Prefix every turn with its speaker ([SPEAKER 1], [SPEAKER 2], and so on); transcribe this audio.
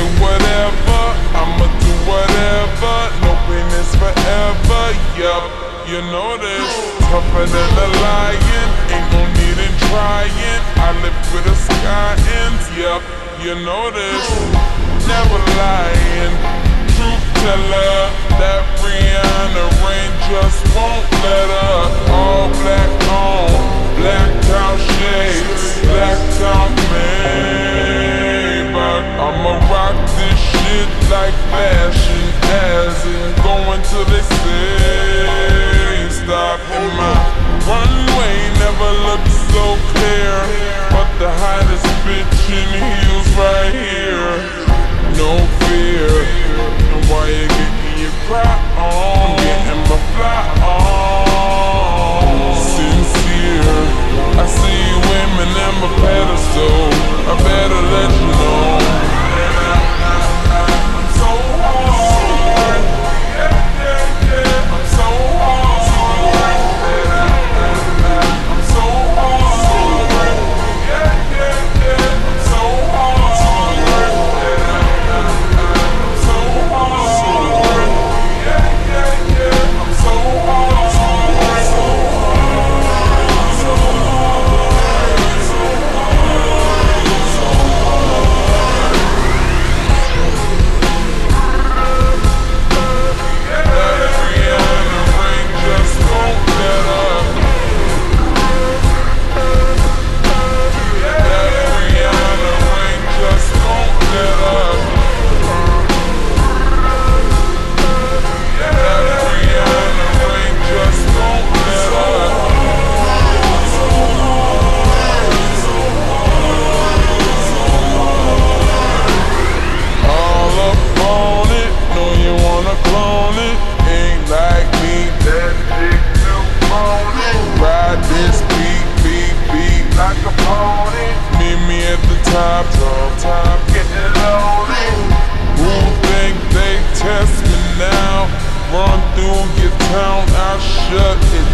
[SPEAKER 1] whatever, I'ma do whatever. No pain is forever, yup, you know this. Tougher than a lion, ain't no need in trying. I live with a sky ends, yup, you know this. Never lying, truth teller. That Rihanna rain just won't let her. All black on, blacked out shades, blacked out Maybach. I'ma rock this shit like fashion, as in going till they say stop. In my runway never looked so clear, but the hottest bitch in heels right here. No fear, and why you getting your cry on? Getting my fly on. Sincere, I see women in my pedestal. I better let you know. I'm so hard. Yeah, yeah, yeah. I'm so hard. I'm so hard. Yeah, yeah, yeah. I'm so hard. Top, getting loaded. Who think they test me now? Run through your town, I'll shut it